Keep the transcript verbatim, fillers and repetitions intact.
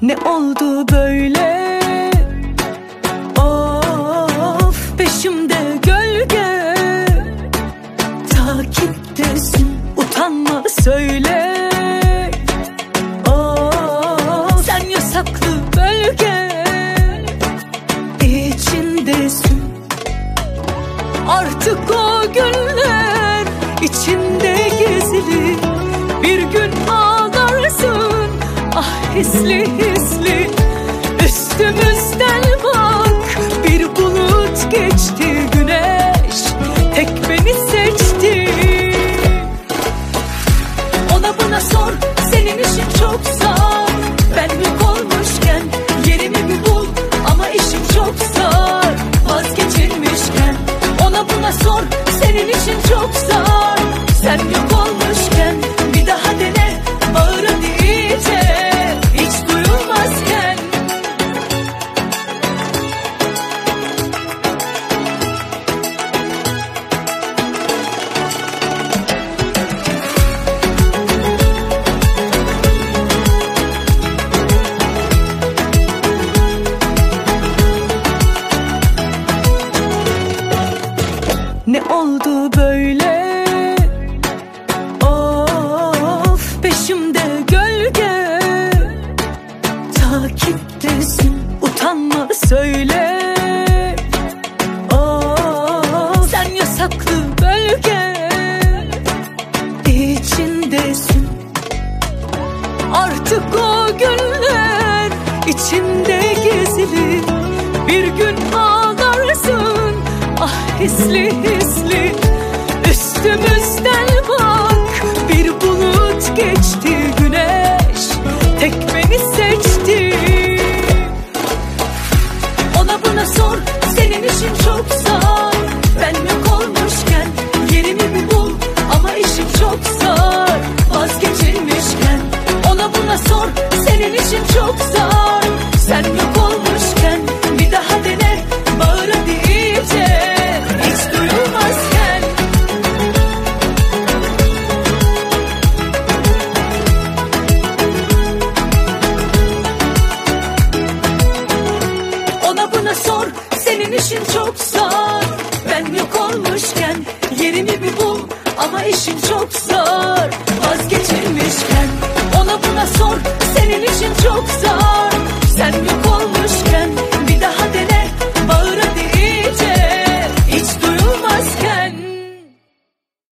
Ne oldu böyle? Of, peşimde gölge, takiptesin, utanma söyle. Of, sen yasaklı bölge içindesin. Artık o günler içinde gizli, bir gün ağlarsın ah hisli hisli. Üstümüzden bak, bir bulut geçti, güneş tek beni seçti. Ona buna sor, senin işin çok zor. Ben yok olmuşken yerimi bir bul, ama işim çok zor vazgeçilmişken. Ona buna sor, senin işin çok zor. Sen yok olmuşken bir daha dene, bağırın iyice, hiç duyulmazken. Ne oldu böyle? Of, peşimde gölge, takiptesin, utanma söyle. Of, sen yasaklı bölge içindesin. Artık o günler içinde gizli, bir gün ağlarsın ah hisli hisli. Üstümüzden bak, bir bulut geçti, güneş tek beni seçti. Ona buna sor, senin işin çok zor. Ben yok olmuşken yerimi bir bul, ama işim çok zor vazgeçilmişken. Ona buna sor, senin işin çok zor. Sen yok olmuşken bir daha dene, bağır hadi iyice, hiç duyulmazken. Ona buna sor, senin işin çok zor. Ben yok olmuşken yerimi bir bul, ama işim çok zor vazgeçilmişken. Ona buna sor, senin işin çok zor.